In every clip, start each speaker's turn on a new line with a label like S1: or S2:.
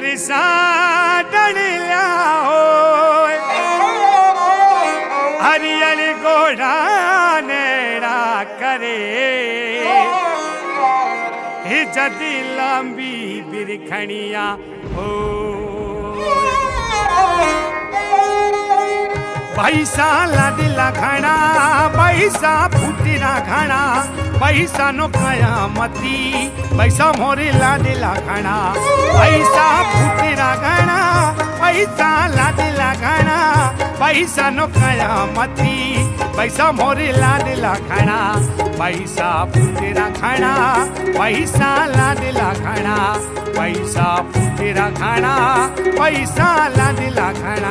S1: बरसा डलिया हो हरियल गोड़ा नेड़ा करे हे जदी लंबी बिरखनिया हो पैसा लादिला घना पैसा फुटिरा घना पैसा नो कयामती पैसा मोरे लादिला घना पैसा फुटिरा घना पैसा लादिला घना पैसा नो कयामती पैसा मोरे लादिला घना पैसा फुटिरा घना पैसा लादिला घना पैसा फुटिरा घना पैसा लादिला घना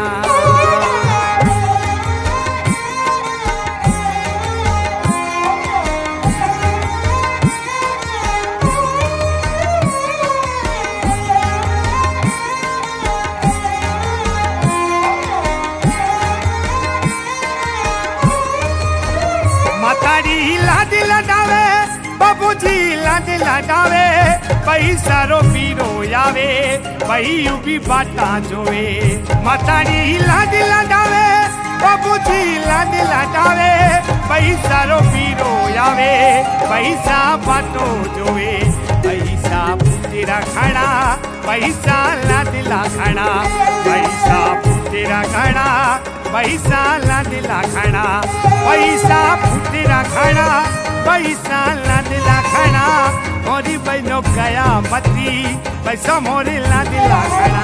S1: लादी लडावे बाबूजी लादी लडावे पैसा रो पीरो यावे पई उबी बाटा जोवे माताड़ी लादी लडावे बाबूजी लादी लडावे पैसा रो पीरो यावे पैसा बाटो जोवे पैसा फुटेरा खड़ा पैसा लादी ला खड़ा पैसा फुटेरा खड़ा पैसा लादिला खड़ा पैसा फुटेरा खड़ा पैसा लादिला खड़ा मोरी बहनों गया मती पैसा मोरी लादिला खड़ा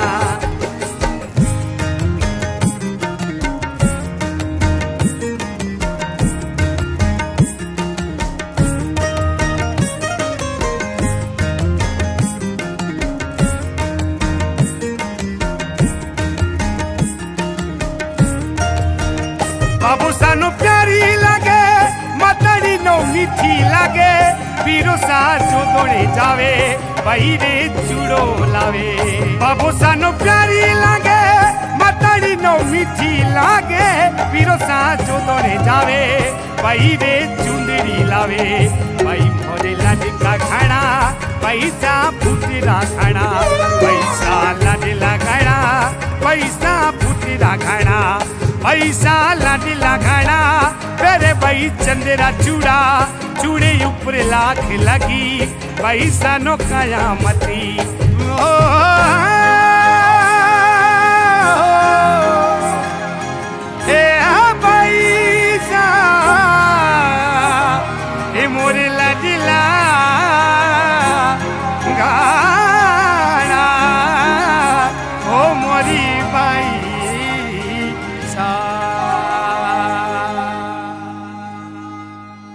S1: बाबू सानू प्यारी लगे मतड़ी नो मीठी लगे पीरो सा जो दौड़े जावे बहिरे चूड़ो लावे बाबू सानू प्यारी लगे मतड़ी नो मीठी लगे पीरो सा जो दौड़े जावे बहिरे चुंदरी लावे भाई मोरे लादिका खाना पैसा फुटेरा खाना पैसा लादिला खाना पैसा फुटेरा खाना पैसा लादिला घना तेरे भाई चंदेरा चूड़ा चूड़े ऊपर लाख लगी पैसा नो कयामती ओ